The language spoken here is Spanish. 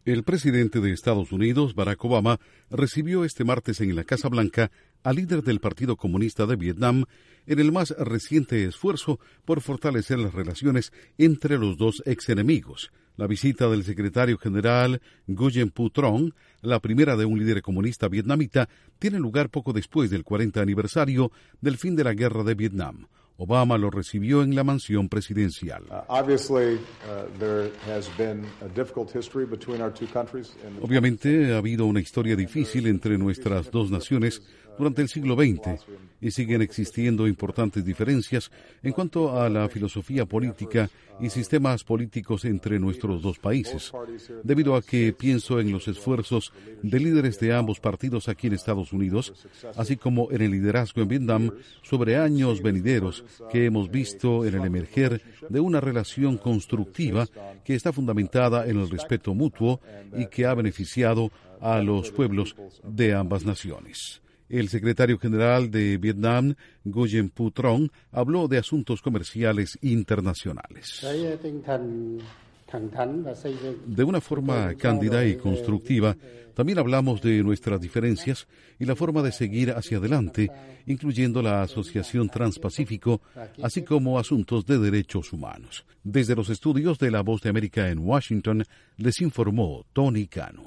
El presidente de Estados Unidos, Barack Obama, recibió este martes en la Casa Blanca al líder del Partido Comunista de Vietnam en el más reciente esfuerzo por fortalecer las relaciones entre los dos ex-enemigos. La visita del secretario general Nguyen Phu Trong, la primera de un líder comunista vietnamita, tiene lugar poco después del 40 aniversario del fin de la guerra de Vietnam. Obama lo recibió en la mansión presidencial. Obviamente, ha habido una historia difícil entre nuestras dos naciones durante el siglo XX y siguen existiendo importantes diferencias en cuanto a la filosofía política y sistemas políticos entre nuestros dos países, debido a que pienso en los esfuerzos de líderes de ambos partidos aquí en Estados Unidos, así como en el liderazgo en Vietnam sobre años venideros que hemos visto en el emerger de una relación constructiva que está fundamentada en el respeto mutuo y que ha beneficiado a los pueblos de ambas naciones. El secretario general de Vietnam, Nguyen Phu Trong, habló de asuntos comerciales internacionales. De una forma cándida y constructiva, también hablamos de nuestras diferencias y la forma de seguir hacia adelante, incluyendo la Asociación Transpacífico, así como asuntos de derechos humanos. Desde los estudios de La Voz de América en Washington, les informó Tony Cano.